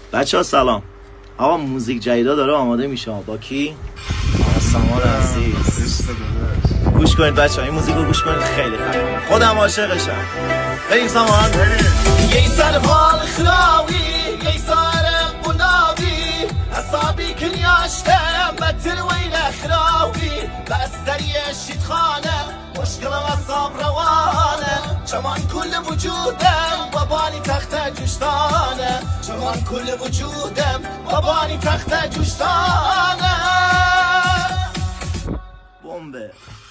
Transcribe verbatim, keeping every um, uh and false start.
بچه ها سلام. آقا موزیک جدیدا داره آماده میشه. با کی؟ آقا سامان عزیز. گوش کنید بچه ها، این موزیک رو گوش کنید، خیلی خفنه. خودم عاشقشم. بریم سامان. یه سر حال خلاوی یه سر قنابی اصابی کنیاشتم بتر ویل خلاوی بستری شید خانه مشکل اصاب روانه چمان کل وجودم بابانی تخت جشتانه چمان کل وجودم بابانی تخت جشتانه بمبه.